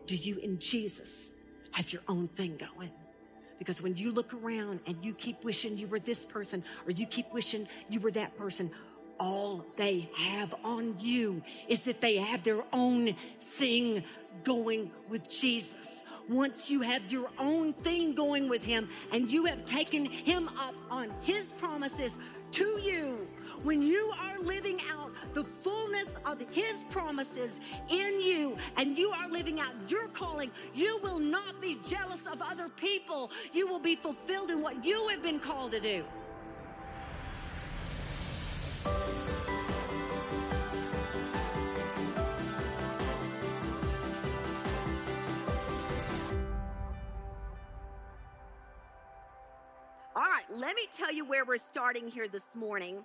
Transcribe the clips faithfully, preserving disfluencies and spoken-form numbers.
do you in Jesus have your own thing going? Because when you look around and you keep wishing you were this person or you keep wishing you were that person, all they have on you is that they have their own thing going with Jesus. Once you have your own thing going with him and you have taken him up on his promises to you, when you are living out the fullness of his promises in you and you are living out your calling, you will not be jealous of other people. You will be fulfilled in what you have been called to do. All right, let me tell you where we're starting here this morning.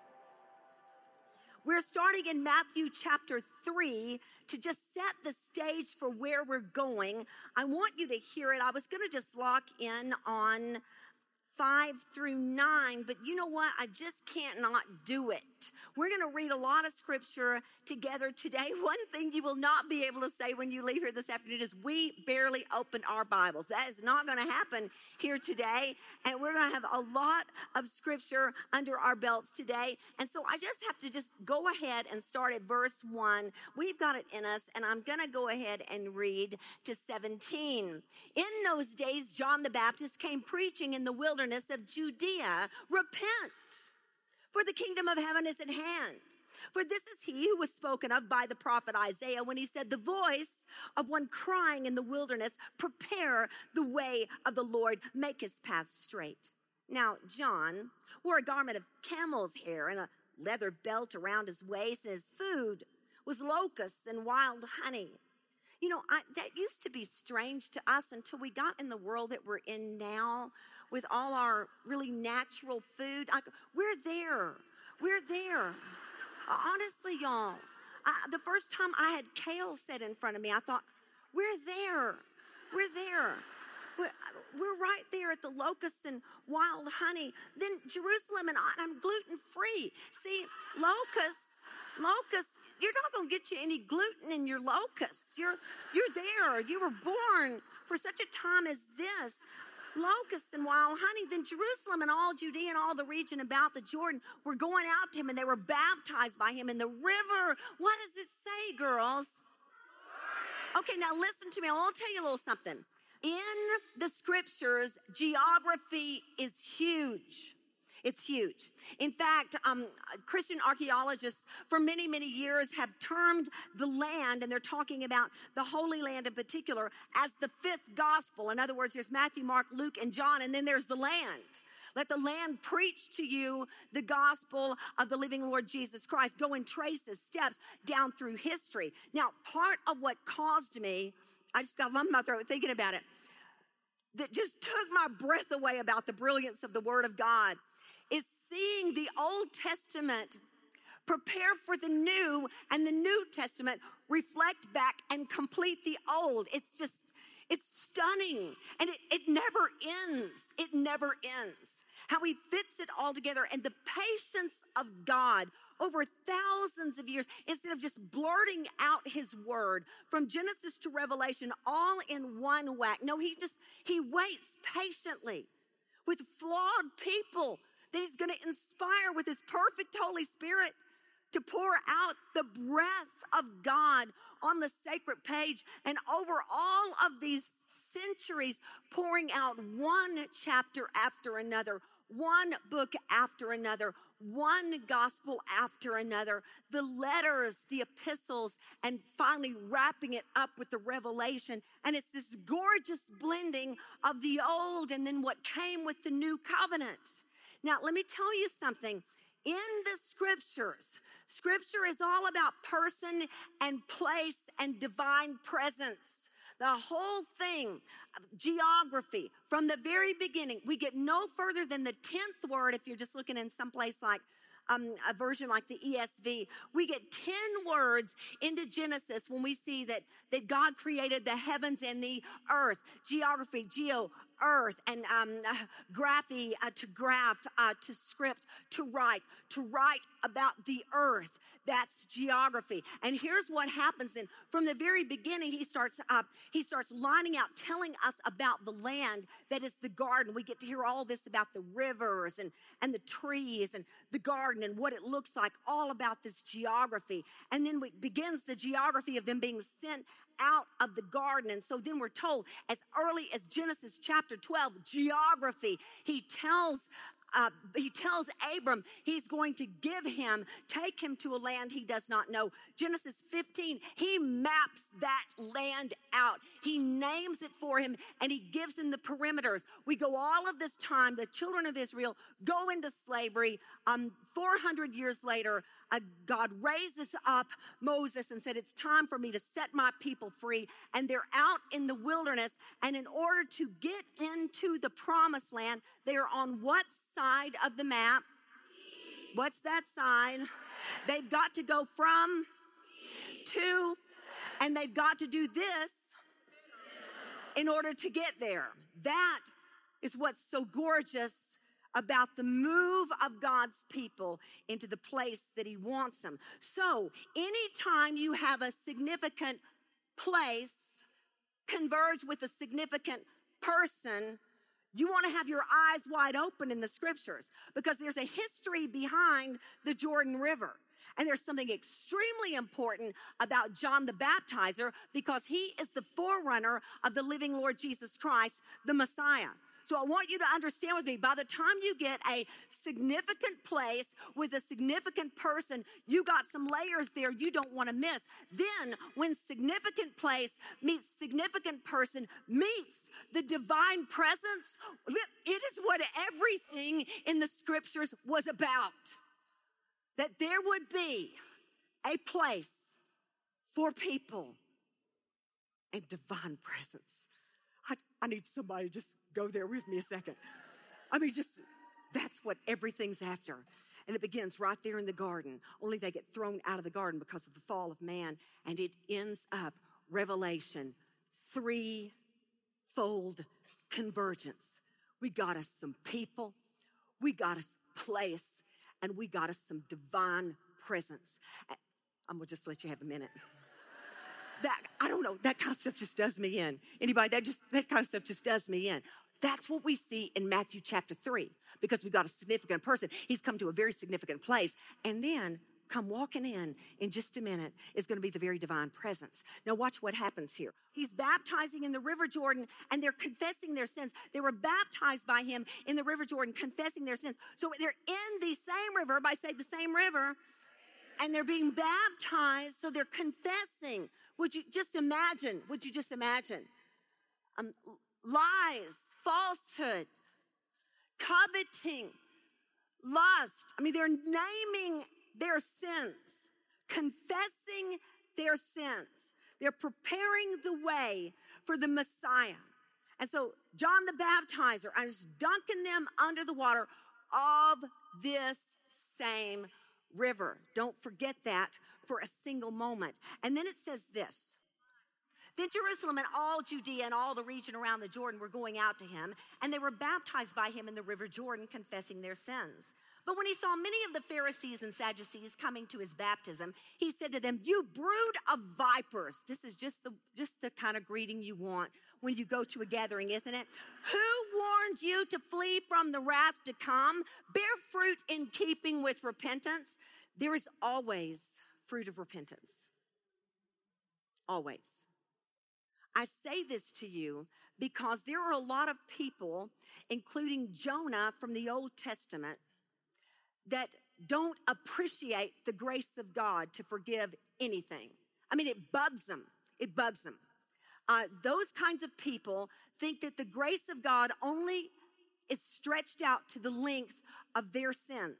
We're starting in Matthew chapter three to just set the stage for where we're going. I want you to hear it. I was going to just lock in on five through nine, but you know what? I just can't not do it. We're going to read a lot of scripture together today. One thing you will not be able to say when you leave here this afternoon is we barely opened our Bibles. That is not going to happen here today. And we're going to have a lot of scripture under our belts today. And so I just have to just go ahead and start at verse one. We've got it in us, and I'm going to go ahead and read to seventeen. In those days, John the Baptist came preaching in the wilderness of Judea, repent, for the kingdom of heaven is at hand. For this is he who was spoken of by the prophet Isaiah when he said, the voice of one crying in the wilderness, prepare the way of the Lord, make his path straight. Now, John wore a garment of camel's hair and a leather belt around his waist, and his food was locusts and wild honey. You know, I, that used to be strange to us until we got in the world that we're in now with all our really natural food. I, we're there. We're there. Honestly, y'all, I, the first time I had kale set in front of me, I thought, we're there. We're there. We're, we're right there at the locusts and wild honey. Then Jerusalem, and I, I'm gluten-free. See, locusts, locusts, you're not going to get you any gluten in your locusts. You're, you're there. You were born for such a time as this. Locusts and wild honey. Then Jerusalem and all Judea and all the region about the Jordan were going out to him, and they were baptized by him in the river. What does it say, girls? Okay, now listen to me. I want to tell you a little something. In the scriptures, geography is huge. It's huge. In fact, um, Christian archaeologists for many, many years have termed the land, and they're talking about the Holy Land in particular, as the fifth gospel. In other words, there's Matthew, Mark, Luke, and John, and then there's the land. Let the land preach to you the gospel of the living Lord Jesus Christ. Go and trace his steps down through history. Now, part of what caused me, I just got lump in my throat thinking about it, that just took my breath away about the brilliance of the Word of God, is seeing the Old Testament prepare for the New, and the New Testament reflect back and complete the Old. It's just, it's stunning. And it, it never ends. It never ends. How he fits it all together, and the patience of God over thousands of years, instead of just blurting out his word from Genesis to Revelation all in one whack. No, he just, he waits patiently with flawed people that he's going to inspire with his perfect Holy Spirit to pour out the breath of God on the sacred page. And over all of these centuries, pouring out one chapter after another, one book after another, one gospel after another, the letters, the epistles, and finally wrapping it up with the revelation. And it's this gorgeous blending of the old and then what came with the new covenant. Now, let me tell you something. In the scriptures, scripture is all about person and place and divine presence. The whole thing, geography, from the very beginning, we get no further than the tenth word if you're just looking in some place like um, a version like the E S V, we get ten words into Genesis when we see that, that God created the heavens and the earth. Geography, geo, earth, and um, uh, graphy, uh, to graph, uh, to script, to write, to write about the earth. That's geography. And here's what happens then. From the very beginning, he starts up, he starts lining out, telling us about the land that is the garden. We get to hear all this about the rivers and, and the trees and the garden and what it looks like, all about this geography. And then it begins the geography of them being sent out of the garden. And so then we're told, as early as Genesis chapter twelve, geography, he tells Uh, he tells Abram he's going to give him, take him to a land he does not know. Genesis fifteen, he maps that land out. He names it for him, and he gives him the perimeters. We go all of this time, the children of Israel go into slavery. Um, four hundred years later, uh, God raises up Moses and said, it's time for me to set my people free. And they're out in the wilderness, and in order to get into the promised land, they are on what side of the map? What's that side? They've got to go from to, and they've got to do this in order to get there. That is what's so gorgeous about the move of God's people into the place that he wants them. So anytime you have a significant place converge with a significant person, you want to have your eyes wide open in the scriptures, because there's a history behind the Jordan River. And there's something extremely important about John the Baptizer, because he is the forerunner of the living Lord Jesus Christ, the Messiah. So I want you to understand with me, by the time you get a significant place with a significant person, you got some layers there you don't want to miss. Then when significant place meets significant person meets the divine presence, it is what everything in the scriptures was about. That there would be a place for people and divine presence. I, I need somebody to just go there with me a second. I mean, just, that's what everything's after. And it begins right there in the garden. Only they get thrown out of the garden because of the fall of man. And it ends up, Revelation, threefold convergence. We got us some people, we got us place, and we got us some divine presence. I'm going to just let you have a minute. That, I don't know, that kind of stuff just does me in. Anybody, that just, that kind of stuff just does me in. That's what we see in Matthew chapter three, because we've got a significant person. He's come to a very significant place. And then come walking in in just a minute is going to be the very divine presence. Now watch what happens here. He's baptizing in the River Jordan, and they're confessing their sins. They were baptized by him in the River Jordan, confessing their sins. So they're in the same river, by say the same river, and they're being baptized, so they're confessing. Would you just imagine, would you just imagine? Um, lies, falsehood, coveting, lust. I mean, they're naming their sins, confessing their sins. They're preparing the way for the Messiah. And so John the Baptizer is dunking them under the water of this same river. Don't forget that for a single moment. And then it says this. Then Jerusalem and all Judea and all the region around the Jordan were going out to him, and they were baptized by him in the River Jordan, confessing their sins. But when he saw many of the Pharisees and Sadducees coming to his baptism, he said to them, "You brood of vipers." This is just the just the kind of greeting you want when you go to a gathering, isn't it? "Who warned you to flee from the wrath to come? Bear fruit in keeping with repentance." There is always fruit of repentance. Always. I say this to you because there are a lot of people, including Jonah from the Old Testament, that don't appreciate the grace of God to forgive anything. I mean, it bugs them. It bugs them. Uh, those kinds of people think that the grace of God only is stretched out to the length of their sins.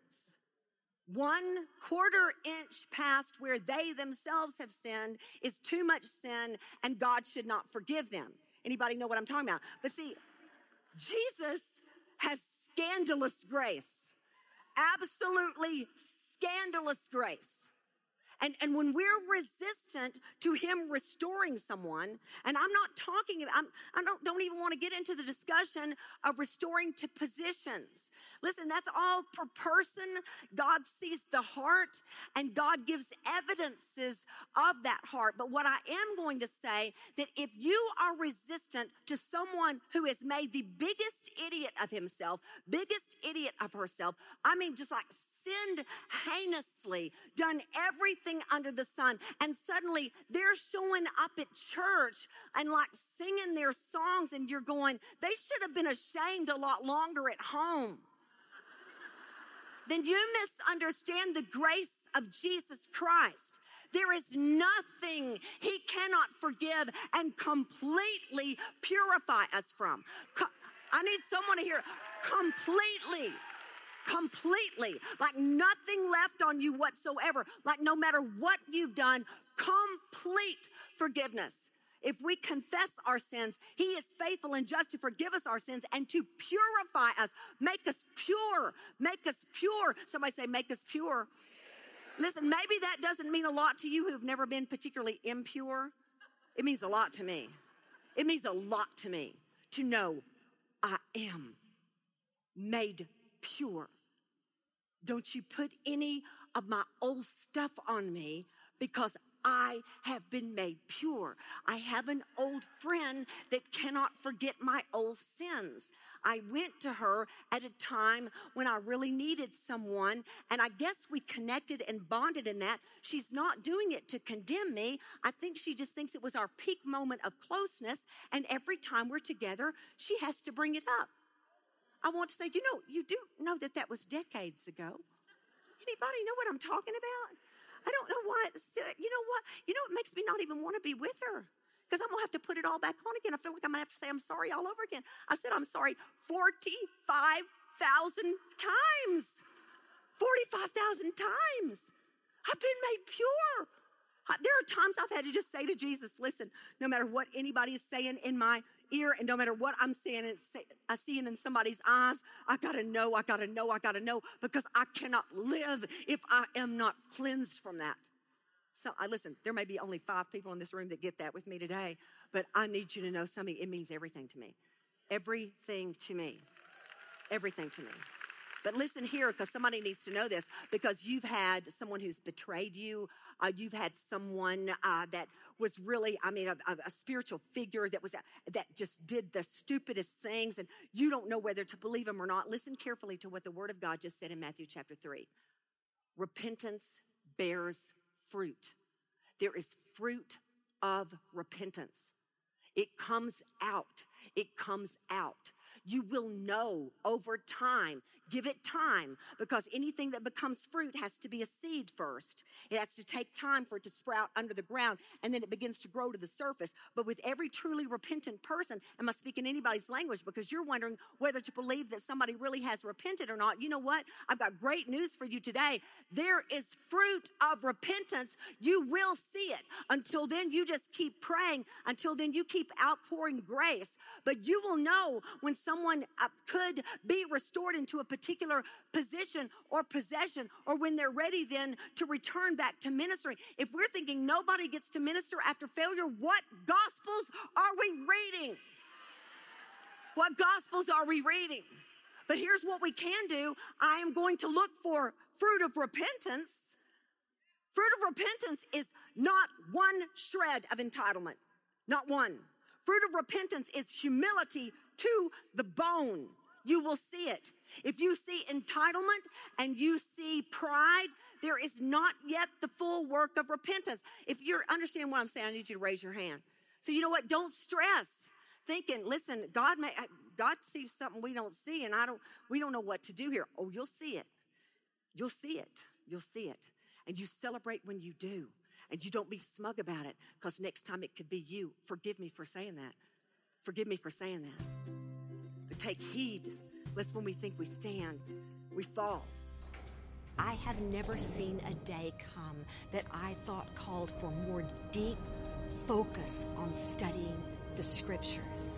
One quarter inch past where they themselves have sinned is too much sin, and God should not forgive them. Anybody know what I'm talking about? But see, Jesus has scandalous grace. Absolutely scandalous grace. And, and when we're resistant to him restoring someone, and I'm not talking about, I'm, I don't, don't even want to get into the discussion of restoring to positions. Listen, that's all per person. God sees the heart, and God gives evidences of that heart. But what I am going to say, that if you are resistant to someone who has made the biggest idiot of himself, biggest idiot of herself, I mean just like sinned heinously, done everything under the sun, and suddenly they're showing up at church and like singing their songs, and you're going, they should have been ashamed a lot longer at home. Then you misunderstand the grace of Jesus Christ. There is nothing he cannot forgive and completely purify us from. I need someone to hear, completely. Completely, like nothing left on you whatsoever, like no matter what you've done, complete forgiveness. If we confess our sins, he is faithful and just to forgive us our sins and to purify us, make us pure, make us pure. Somebody say, make us pure. Listen, maybe that doesn't mean a lot to you who've never been particularly impure. It means a lot to me. It means a lot to me to know I am made pure. Don't you put any of my old stuff on me, because I have been made pure. I have an old friend that cannot forget my old sins. I went to her at a time when I really needed someone, and I guess we connected and bonded in that. She's not doing it to condemn me. I think she just thinks it was our peak moment of closeness, and every time we're together, she has to bring it up. I want to say, you know, you do know that that was decades ago. Anybody know what I'm talking about? I don't know why. It's still, you know what? You know, it makes me not even want to be with her, because I'm going to have to put it all back on again. I feel like I'm going to have to say I'm sorry all over again. I said I'm sorry forty-five thousand times. forty-five thousand times. I've been made pure. There are times I've had to just say to Jesus, listen, no matter what anybody is saying in my ear, and no matter what I'm saying and I see it in somebody's eyes, I gotta know, I gotta know, I gotta know, because I cannot live if I am not cleansed from that. So I listen, there may be only five people in this room that get that with me today, but I need you to know something. It means everything to me. Everything to me. Everything to me. But listen here, because somebody needs to know this, because you've had someone who's betrayed you. Uh, you've had someone uh, that was really, I mean, a, a spiritual figure that was that just did the stupidest things, and you don't know whether to believe him or not. Listen carefully to what the Word of God just said in Matthew chapter three. Repentance bears fruit. There is fruit of repentance. It comes out. It comes out. You will know over time. Give it time, because anything that becomes fruit has to be a seed first. It has to take time for it to sprout under the ground, and then it begins to grow to the surface. But with every truly repentant person, am I speaking anybody's language? Because you're wondering whether to believe that somebody really has repented or not. You know what? I've got great news for you today. There is fruit of repentance. You will see it. Until then, you just keep praying. Until then, you keep outpouring grace. But you will know when someone uh, could be restored into a particular position or possession, or when they're ready then to return back to ministering. If we're thinking nobody gets to minister after failure, what Gospels are we reading? What Gospels are we reading? But here's what we can do. I am going to look for fruit of repentance. Fruit of repentance is not one shred of entitlement. Not one. Fruit of repentance is humility to the bone. You will see it. If you see entitlement and you see pride, there is not yet the full work of repentance. If you're understanding what I'm saying, I need you to raise your hand. So you know what? Don't stress thinking, listen, God may, God sees something we don't see, and I don't, we don't know what to do here. Oh, you'll see it. You'll see it. You'll see it. And you celebrate when you do. And you don't be smug about it, because next time it could be you. Forgive me for saying that. Forgive me for saying that. But take heed, lest when we think we stand, we fall. I have never seen a day come that I thought called for more deep focus on studying the scriptures.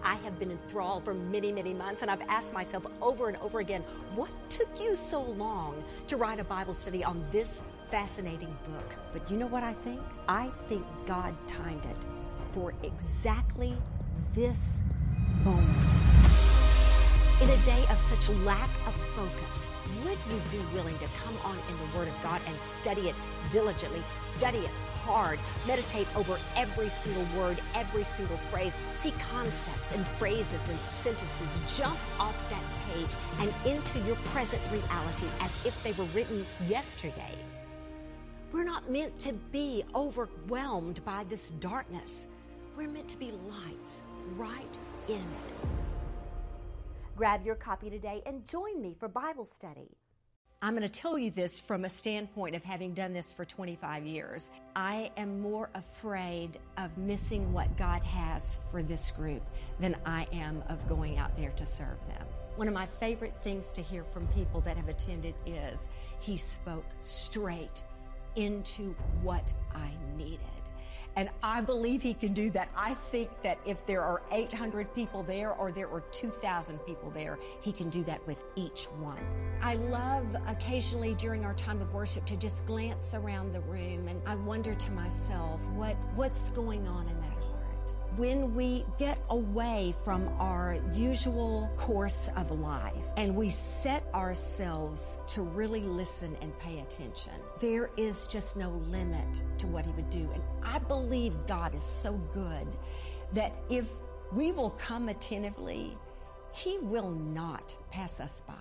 I have been enthralled for many, many months, and I've asked myself over and over again, what took you so long to write a Bible study on this fascinating book? But you know what I think? I think God timed it for exactly this moment. In a day of such lack of focus, would you be willing to come on in the Word of God and study it diligently, study it hard, meditate over every single word, every single phrase, see concepts and phrases and sentences jump off that page and into your present reality as if they were written yesterday? We're not meant to be overwhelmed by this darkness. We're meant to be lights right in it. Grab your copy today and join me for Bible study. I'm going to tell you this from a standpoint of having done this for twenty-five years. I am more afraid of missing what God has for this group than I am of going out there to serve them. One of my favorite things to hear from people that have attended is, he spoke straight into what I needed. And I believe he can do that. I think that if there are eight hundred people there or there are two thousand people there, he can do that with each one. I love occasionally during our time of worship to just glance around the room and I wonder to myself, what, what's going on in that heart? When we get away from our usual course of life and we set ourselves to really listen and pay attention, there is just no limit to what he would do. And I believe God is so good that if we will come attentively, he will not pass us by.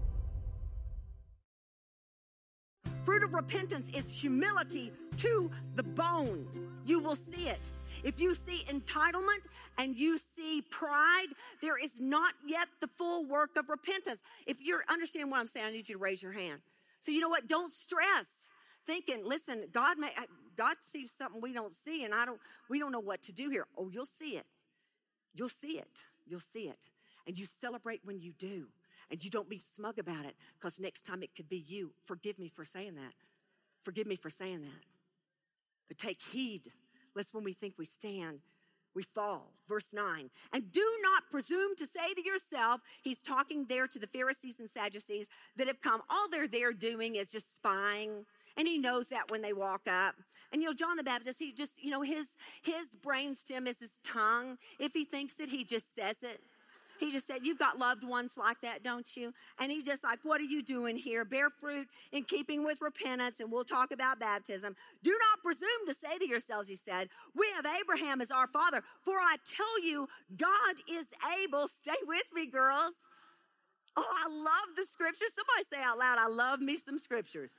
Fruit of repentance is humility to the bone. You will see it. If you see entitlement and you see pride, there is not yet the full work of repentance. If you understand what I'm saying, I need you to raise your hand. So you know what? Don't stress thinking, listen, God may, God sees something we don't see, and I don't. we don't know what to do here. Oh, you'll see it. You'll see it. You'll see it. And you celebrate when you do. And you don't be smug about it, because next time it could be you. Forgive me for saying that. Forgive me for saying that. But take heed, lest when we think we stand, we fall. Verse nine, and do not presume to say to yourself, he's talking there to the Pharisees and Sadducees that have come. All they're there doing is just spying. And he knows that when they walk up. And, you know, John the Baptist, he just, you know, his, his brainstem is his tongue. If he thinks it, he just says it. He just said, you've got loved ones like that, don't you? And he just like, what are you doing here? Bear fruit in keeping with repentance, and we'll talk about baptism. Do not presume to say to yourselves, he said, we have Abraham as our father. For I tell you, God is able. Stay with me, girls. Oh, I love the scriptures. Somebody say out loud, I love me some scriptures.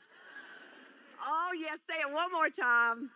Oh, yes, say it one more time.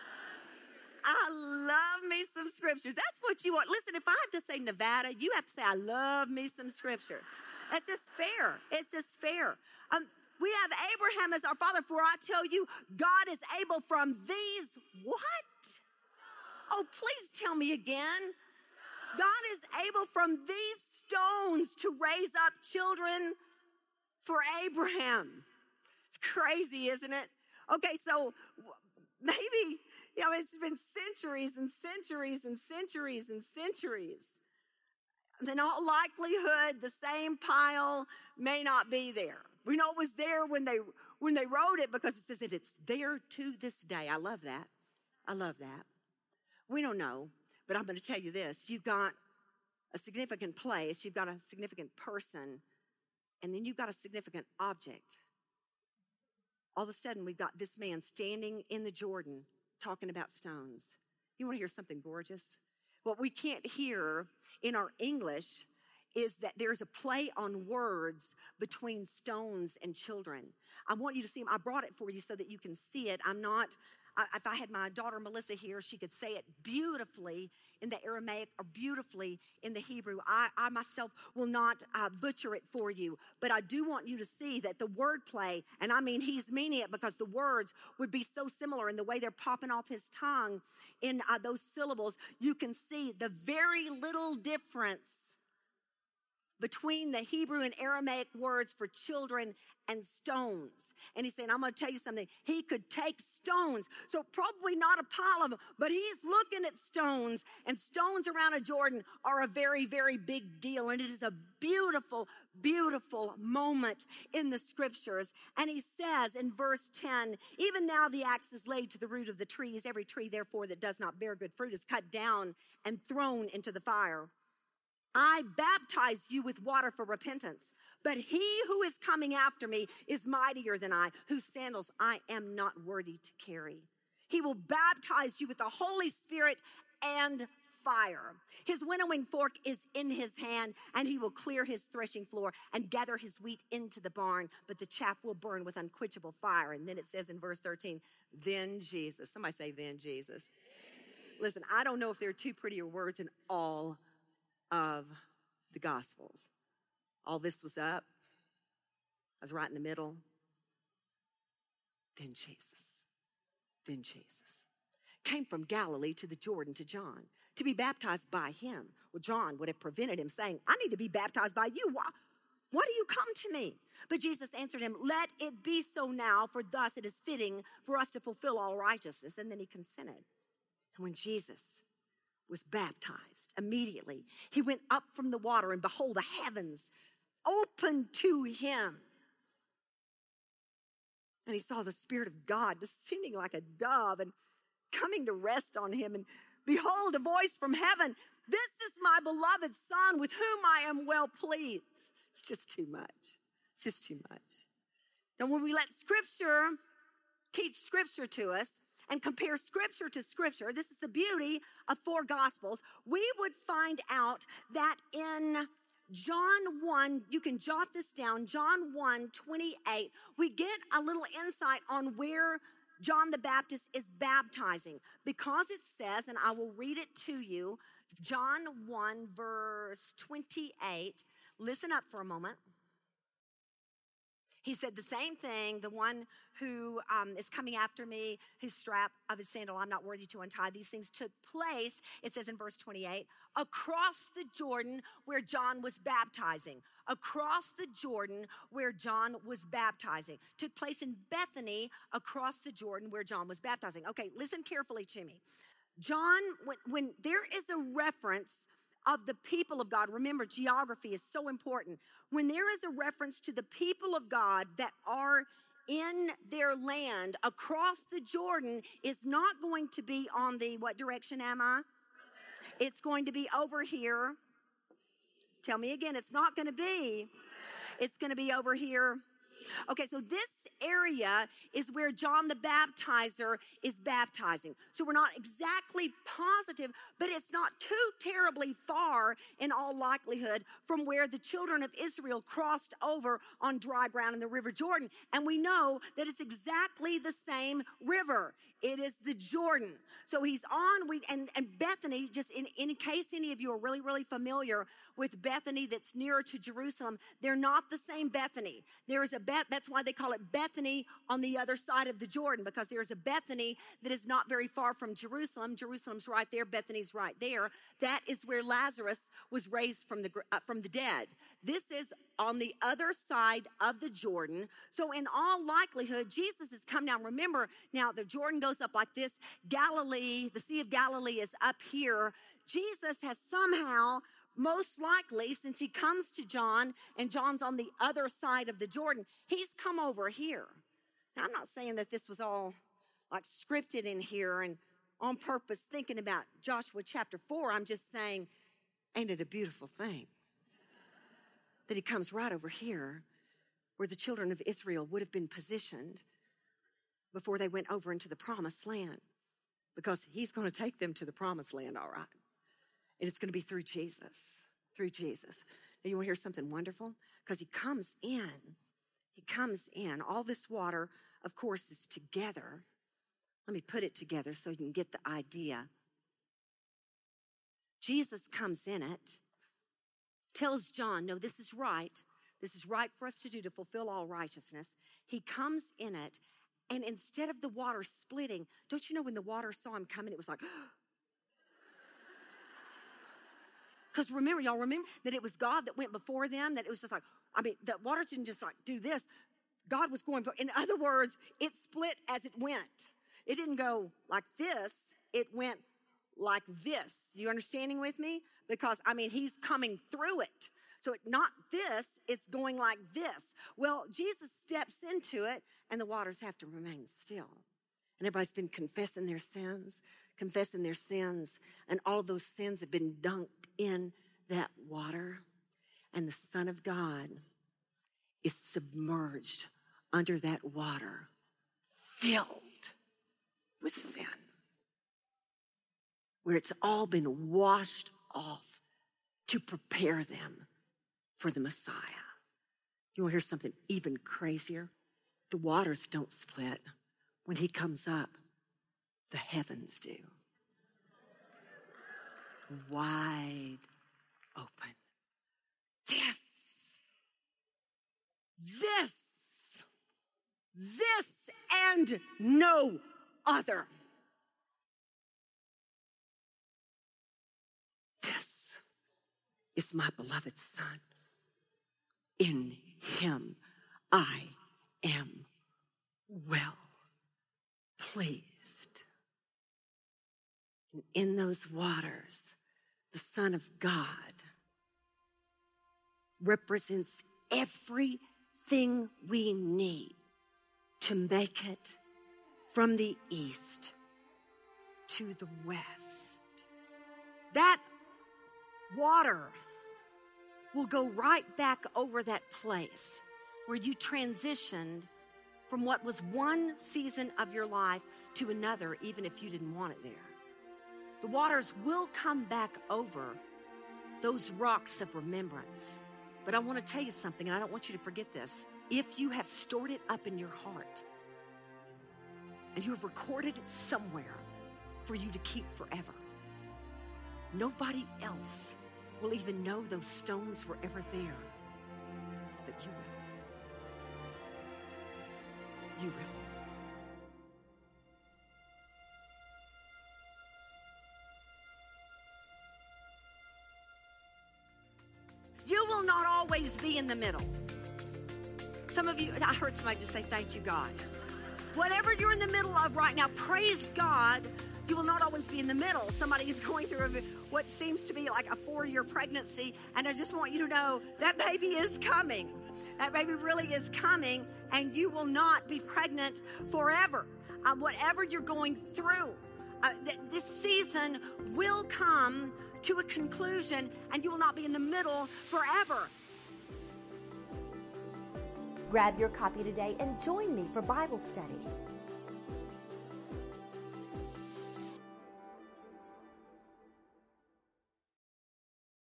I love me some scriptures. That's what you want. Listen, if I have to say Nevada, you have to say, I love me some scripture. That's just fair. It's just fair. Um, we have Abraham as our father, for I tell you, God is able from these, what? Oh, please tell me again. God is able from these stones to raise up children for Abraham. It's crazy, isn't it? Okay, so maybe, you know, it's been centuries and centuries and centuries and centuries. In all likelihood, the same pile may not be there. We know it was there when they when they wrote it, because it says that it's there to this day. I love that. I love that. We don't know, but I'm going to tell you this. You've got a significant place, you've got a significant person, and then you've got a significant object. All of a sudden, we've got this man standing in the Jordan talking about stones. You want to hear something gorgeous? What we can't hear in our English is that there's a play on words between stones and children. I want you to see them. I brought it for you so that you can see it. I'm not, I, if I had my daughter Melissa here, she could say it beautifully in the Aramaic or beautifully in the Hebrew. I, I myself will not uh, butcher it for you, but I do want you to see that the wordplay, and I mean he's meaning it because the words would be so similar in the way they're popping off his tongue in uh, those syllables. You can see the very little difference between the Hebrew and Aramaic words for children and stones. And he's saying, I'm going to tell you something. He could take stones, so probably not a pile of them, but he's looking at stones, and stones around a Jordan are a very, very big deal. And it is a beautiful, beautiful moment in the scriptures. And he says in verse ten, even now the axe is laid to the root of the trees. Every tree, therefore, that does not bear good fruit is cut down and thrown into the fire. I baptize you with water for repentance, but he who is coming after me is mightier than I, whose sandals I am not worthy to carry. He will baptize you with the Holy Spirit and fire. His winnowing fork is in his hand, and he will clear his threshing floor and gather his wheat into the barn, but the chaff will burn with unquenchable fire. And then it says in verse thirteen, then Jesus. Somebody say, then Jesus. Listen, I don't know if there are two prettier words in all of the Gospels. All this was up. I was right in the middle. Then Jesus, then Jesus came from Galilee to the Jordan to John to be baptized by him. Well, John would have prevented him, saying, I need to be baptized by you. Why, why do you come to me? But Jesus answered him, let it be so now, for thus it is fitting for us to fulfill all righteousness. And then he consented. And when Jesus was baptized, immediately he went up from the water, and behold, the heavens opened to him. And he saw the Spirit of God descending like a dove and coming to rest on him. And behold, a voice from heaven, this is my beloved Son, with whom I am well pleased. It's just too much. It's just too much. Now, when we let Scripture teach Scripture to us, and compare Scripture to Scripture, this is the beauty of four Gospels, we would find out that in John one, you can jot this down, John one twenty-eight, we get a little insight on where John the Baptist is baptizing, because it says, and I will read it to you, John one verse twenty-eight, listen up for a moment. He said the same thing, the one who um, is coming after me, his strap of his sandal, I'm not worthy to untie. These things took place, it says in verse twenty-eight, across the Jordan where John was baptizing. Across the Jordan where John was baptizing. Took place in Bethany, across the Jordan where John was baptizing. Okay, listen carefully to me. John, when, when there is a reference of the people of God. Remember, geography is so important. When there is a reference to the people of God that are in their land across the Jordan, is not going to be on the, what direction am I? It's going to be over here. Tell me again, it's not going to be. It's going to be over here. Okay, so this area is where John the Baptizer is baptizing. So we're not exactly positive, but it's not too terribly far in all likelihood from where the children of Israel crossed over on dry ground in the River Jordan. And we know that it's exactly the same river. It is the Jordan. So he's on, we and, and Bethany, just in, in case any of you are really, really familiar with Bethany that's nearer to Jerusalem, they're not the same Bethany. There is a Beth, that's why they call it Bethany on the other side of the Jordan, because there's a Bethany that is not very far from Jerusalem. Jerusalem's right there, Bethany's right there. That is where Lazarus was raised from the, uh, from the dead. This is on the other side of the Jordan. So in all likelihood, Jesus has come down. Remember, now the Jordan goes up like this. Galilee, the Sea of Galilee is up here. Jesus has somehow, most likely, since he comes to John, and John's on the other side of the Jordan, he's come over here. Now, I'm not saying that this was all like scripted in here and on purpose thinking about Joshua chapter four. I'm just saying, ain't it a beautiful thing that he comes right over here where the children of Israel would have been positioned before they went over into the promised land, because he's going to take them to the promised land, all right. And it's going to be through Jesus, through Jesus. Now, you want to hear something wonderful? Because he comes in, he comes in. All this water, of course, is together. Let me put it together so you can get the idea. Jesus comes in it, tells John, no, this is right. This is right for us to do to fulfill all righteousness. He comes in it, and instead of the water splitting, don't you know when the water saw him coming, it was like, Because remember, y'all remember that it was God that went before them, that it was just like, I mean, the waters didn't just like do this. God was going, in other words, it split as it went. It didn't go like this. It went like this. You understanding with me? Because, I mean, he's coming through it. So it, not this, it's going like this. Well, Jesus steps into it, and the waters have to remain still. And everybody's been confessing their sins, confessing their sins, and all of those sins have been dunked in that water. And the Son of God is submerged under that water, filled with sin, where it's all been washed off to prepare them for the Messiah. You want to hear something even crazier? The waters don't split. When he comes up, the heavens do. Wide open. This, this, this and no other. This is my beloved Son. In him I am well pleased. And in those waters, the Son of God represents everything we need to make it from the east to the west. That water will go right back over that place where you transitioned from what was one season of your life to another, even if you didn't want it there. The waters will come back over those rocks of remembrance. But I want to tell you something, and I don't want you to forget this. If you have stored it up in your heart and you have recorded it somewhere for you to keep forever, nobody else will even know those stones were ever there, but you will. You will. You will not always be in the middle. Some of you, I heard somebody just say, thank you, God. Whatever you're in the middle of right now, praise God. You will not always be in the middle. Somebody is going through what seems to be like a four-year pregnancy, and I just want you to know that baby is coming. That baby really is coming, and you will not be pregnant forever. Uh, whatever you're going through, uh, th- this season will come to a conclusion, and you will not be in the middle forever. Grab your copy today and join me for Bible study.